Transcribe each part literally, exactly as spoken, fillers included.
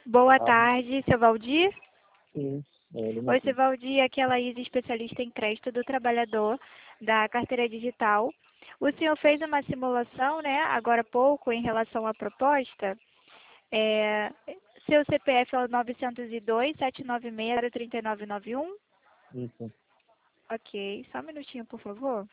Boa Ah, tarde, seu Valdir. sim, é ele Oi, seu mesmo. Valdir, aqui é a Laís, especialista em crédito do trabalhador da carteira digital. O senhor fez uma simulação, né, agora há pouco, em relação à proposta. É, seu C P F é o nove zero dois, sete nove seis, zero três nove nove um? Isso. Ok, só um minutinho, por favor,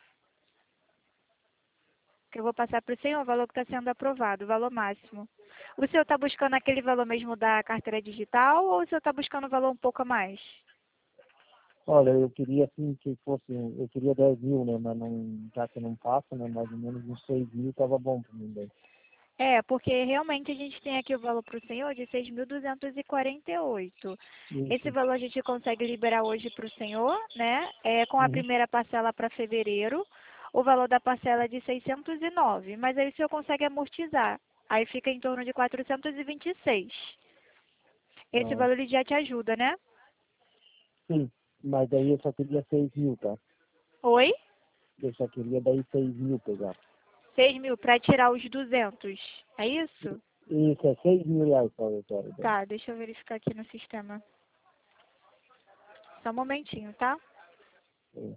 que eu vou passar para o senhor o valor que está sendo aprovado, o valor máximo. O senhor está buscando aquele valor mesmo da carteira digital ou o senhor está buscando um valor um pouco a mais? Olha, eu queria assim que fosse, eu queria dez mil, né? Mas não, já que não passa, né? Mais ou menos uns seis mil tava bom para mim daí. É, porque realmente a gente tem aqui o valor para o senhor de seis mil duzentos e quarenta e oito. Esse Isso. valor a gente consegue liberar hoje para o senhor, né? É, com a Uhum. primeira parcela para fevereiro, o valor da parcela é de seiscentos e nove, mas aí o senhor consegue amortizar. Aí fica em torno de quatrocentos e vinte e seis. Esse Ah, valor ele já te ajuda, né? sim, mas daí eu só queria seis mil, tá? Oi? Eu só queria daí seis mil pegar. Seis mil para tirar os duzentos. É isso? Isso, é seis mil reais só eu quero. Daí. Tá, deixa eu verificar aqui no sistema. Só um momentinho, tá? Sim.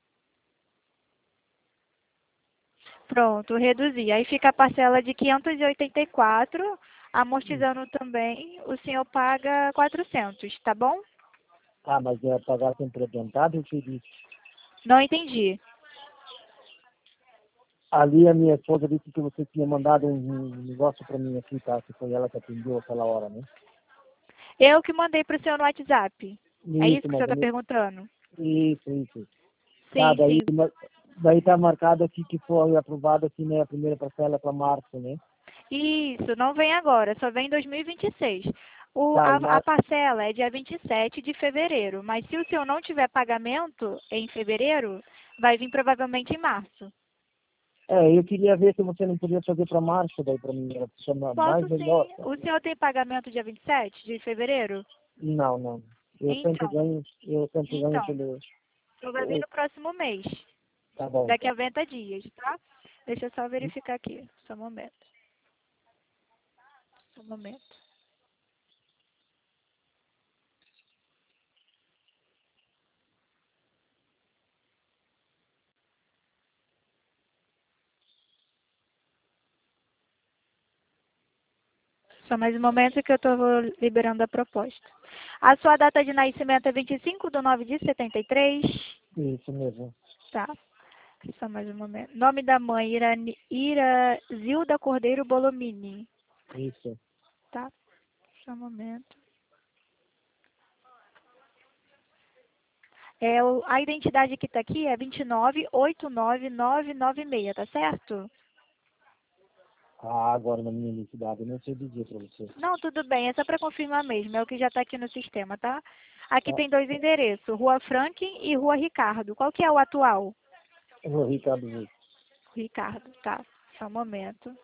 Pronto, reduzi. Aí fica a parcela de quinhentos e oitenta e quatro, amortizando também, o senhor paga quatrocentos, tá bom? Ah, mas é pagar sempre adiantado, eu te disse. Não entendi. Ali a minha esposa disse que você tinha mandado um, um negócio para mim aqui, tá? Que foi ela que atendeu aquela hora, né? Eu que mandei para o senhor no WhatsApp. É isso Isso, que o senhor mas a está minha... perguntando? Isso, isso. Tá, Sim, daí, sim. ma- daí tá marcado aqui que foi aprovado aqui, né, a primeira parcela para março, né? Isso, não vem agora, só vem em dois mil e vinte e seis. O, Tá, e a, a mar... parcela é dia vinte e sete de fevereiro, mas se o senhor não tiver pagamento em fevereiro, vai vir provavelmente em março. É, eu queria ver se você não podia fazer para março daí para mim, era chama mais Posso melhor. sim. O senhor tem pagamento dia vinte e sete de fevereiro? Não, não. Eu sempre Então, ganho, eu sempre ganho então, pelo... eu vai vir eu- no próximo mês, Tá bom, daqui a então. noventa dias, tá? Deixa eu só verificar aqui, só um momento, só um momento. Só mais um momento que eu estou liberando a proposta. A sua data de nascimento é vinte e cinco de nove de setenta e três? Isso mesmo. Tá, só mais um momento. Nome da mãe, Ira, Ira Zilda Cordeiro Bolomini. Isso. Tá, só um momento. É, o- a identidade que está aqui é vinte e nove oito nove nove nove seis, tá certo? Ah, agora na minha identidade, eu não sei dizer para você. Não, tudo bem, é só para confirmar mesmo, é o que já está aqui no sistema, tá? Aqui Tá? tem dois endereços, Rua Franklin e Rua Ricardo. Qual que é o atual? O Ricardo Ruiz. Ricardo, tá. Só um momento.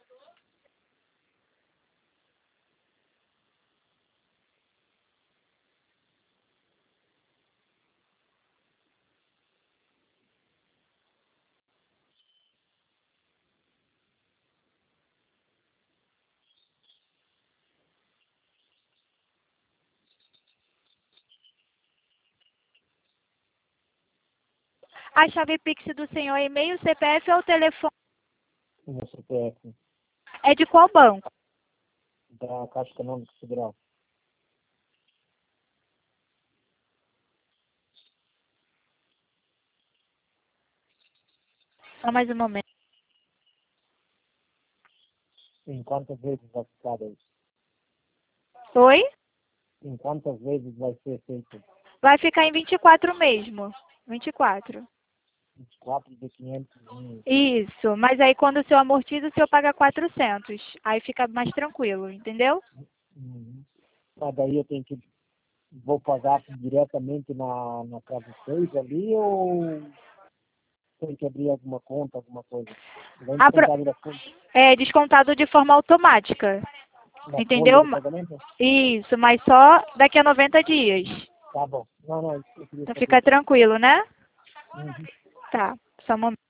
A chave Pix do senhor é e-mail, C P F ou telefone? O meu C P F É de qual banco? da Caixa Econômica Federal. Só mais um momento. Em quantas vezes vai ficar daí? Oi? Em quantas vezes vai ser feito? Vai ficar em vinte e quatro mesmo. vinte e quatro. vinte e quatro de quinhentos mil. Isso, mas aí quando o senhor amortiza, o senhor paga quatrocentos. Aí fica mais tranquilo, entendeu? Uhum. Mas daí eu tenho que, vou pagar diretamente na, na casa seis ali ou tem que abrir alguma conta, alguma coisa? Vai A pro- descontado da folha, É descontado de forma automática, da folha entendeu? de pagamento? Isso, mas só daqui a noventa dias. Tá bom. Não, não, eu queria Então saber. fica tranquilo, né? Uhum. Tá, só um momento.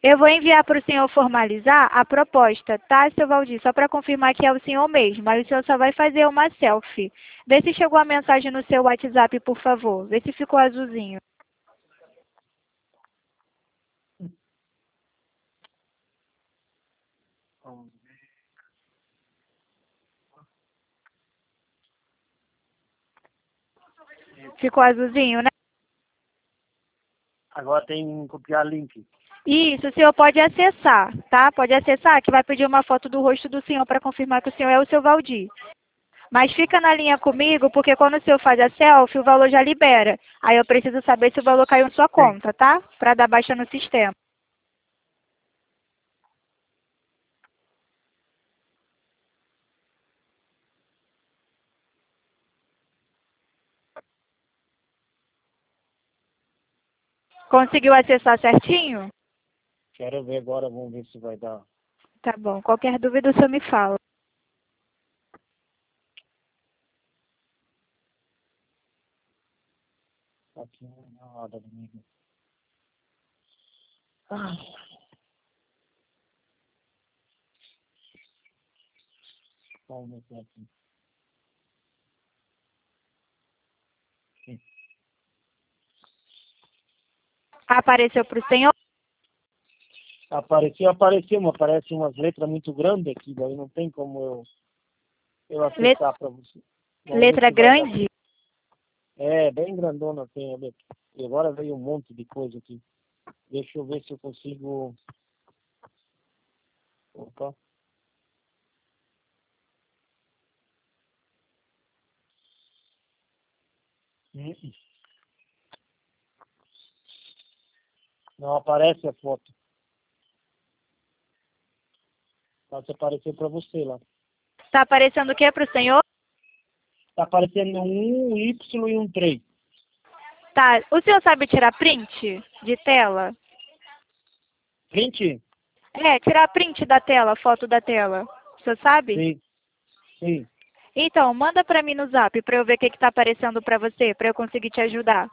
Eu vou enviar para o senhor formalizar a proposta, tá, seu Valdir? Só para confirmar que é o senhor mesmo. Aí o senhor só vai fazer uma selfie. Vê se chegou a mensagem no seu WhatsApp, por favor. Vê se ficou azulzinho. Ficou azulzinho, né? Agora tem que copiar link. Isso, o senhor pode acessar, tá? Pode acessar, que vai pedir uma foto do rosto do senhor para confirmar que o senhor é o seu Valdir. Mas fica na linha comigo, porque quando o senhor faz a selfie, o valor já libera. Aí eu preciso saber se o valor caiu na sua Sim. conta, tá? Para dar baixa no sistema. Conseguiu acessar certinho? Quero ver agora, vamos ver se vai dar. Tá bom. Qualquer dúvida o senhor me fala. Aqui na hora, amigo. Ah, vamos ver aqui. Sim. Apareceu para o senhor? Apareceu, apareceu, mas aparece umas letras muito grandes aqui, daí não tem como eu, eu Let acessar para você. Vamos ver letra se vai dar. grande? É, bem grandona tem a letra. E agora veio um monte de coisa aqui. Deixa eu ver se eu consigo. Opa. Hum. Não aparece a foto. Pode aparecer para você lá. Tá aparecendo o que para o senhor? Tá aparecendo um Y e um três. Tá. O senhor sabe tirar print de tela? Print? É, tirar print da tela, foto da tela. O senhor sabe? Sim, sim. Então, manda para mim no zap para eu ver o que está aparecendo para você, para eu conseguir te ajudar.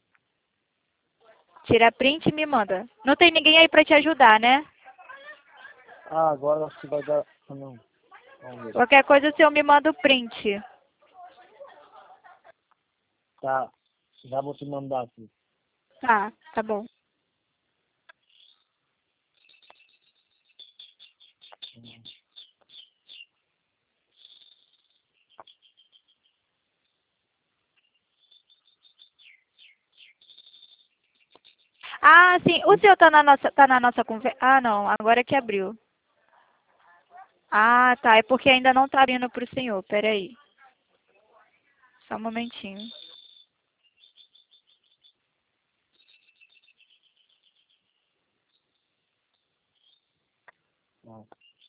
Tira print e me manda. Não tem ninguém aí para te ajudar, né? Ah, agora acho que vai dar. Ah, não. Vamos ver. Qualquer coisa o senhor me manda o print. Tá. Já vou te mandar aqui. Tá, tá bom. Ah, sim. O senhor tá na nossa, tá na nossa conversa. Ah, não. Agora que abriu. Ah, tá. É porque ainda não tá vindo pro senhor. Peraí. Só um momentinho. Ah,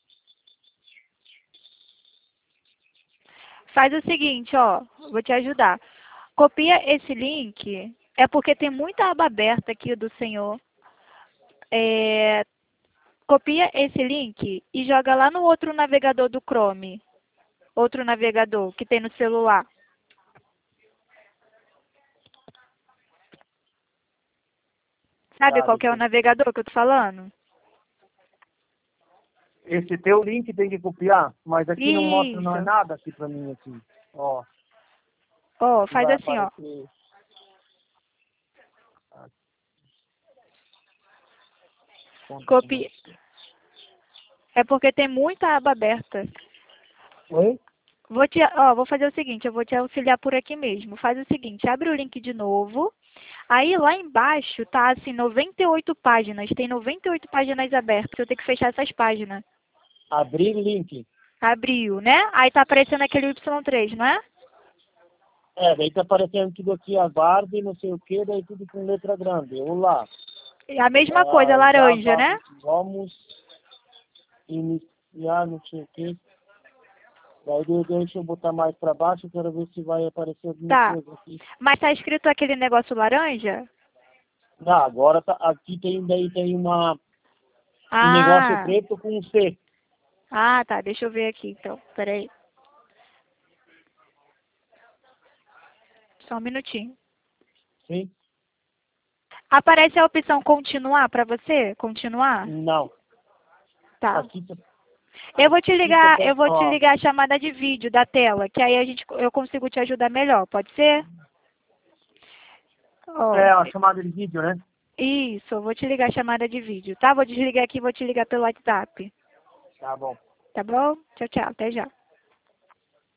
Faz o seguinte, ó. Vou te ajudar. Copia esse link. É porque tem muita aba aberta aqui do senhor. É, copia esse link e joga lá no outro navegador do Chrome. Outro navegador que tem no celular. Sabe tá, qual que é deixa o eu... navegador que eu tô falando? Esse teu link tem que copiar, mas aqui não mostra não é Isso. nada aqui pra mim aqui. Ó, Ó, que faz vai assim, ó. aparecer. Ah, conta como é Copia. que é. É porque tem muita aba aberta. Oi? Vou te, ó, vou fazer o seguinte, eu vou te auxiliar por aqui mesmo. Faz o seguinte, abre o link de novo. Aí lá embaixo tá assim noventa e oito páginas, tem noventa e oito páginas abertas. Eu tenho que fechar essas páginas. Abrir link. Abriu, né? Aí tá aparecendo aquele Y três, não é? É, daí tá aparecendo tudo aqui, aguarde, não sei o que, daí tudo com letra grande. Eu lá. É a mesma coisa, Ah, já laranja, va- né? vamos iniciar, não sei o que. Daí de- deixa eu botar mais pra baixo, quero ver se vai aparecer alguma Tá. coisa aqui. Mas tá escrito aquele negócio laranja? Não, agora tá, aqui tem, daí tem uma, um negócio Ah. preto com um C. Ah, tá. Deixa eu ver aqui, então. Peraí. Só um minutinho. Sim? Aparece a opção continuar para você? Continuar? Não. Tá. Aqui, tá- Eu vou te ligar, tem- eu vou te ó, ligar a chamada de vídeo da tela, que aí a gente, eu consigo te ajudar melhor, pode ser? Ó, é a chamada de vídeo, né? isso, eu vou te ligar a chamada de vídeo, tá? Vou desligar aqui e vou te ligar pelo WhatsApp. Tá bom. Tá bom? Tchau, tchau, até já.